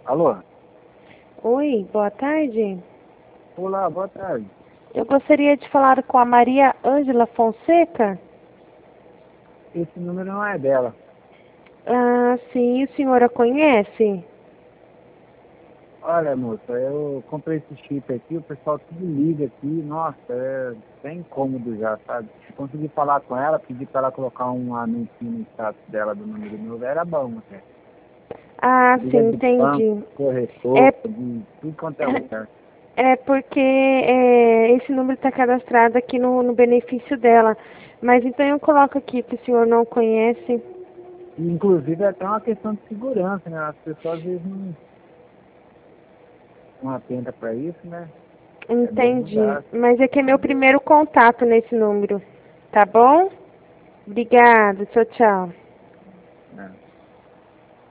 Alô? Oi, boa tarde. Olá, boa tarde. Eu gostaria de falar com a Maria Ângela Fonseca. Esse número não é dela. Ah, sim, a senhora conhece? Olha, moça, eu comprei esse chip aqui, o pessoal tudo liga aqui, nossa, é bem incômodo já, sabe? Se conseguir falar com ela, pedir para ela colocar um anúncio no status dela do número novo, era bom até. Ah, Liga sim, de banco, entendi. corretor, É, de tudo quanto é lugar. é porque esse número está cadastrado aqui no benefício dela. Mas então eu coloco aqui que o senhor não conhece. E, inclusive, é até uma questão de segurança, né? As pessoas às vezes não atentam para isso, né? É bom Entendi. mudar, Mas é que é meu entendeu? primeiro contato nesse número. Tá bom? Obrigada. Tchau, tchau. É.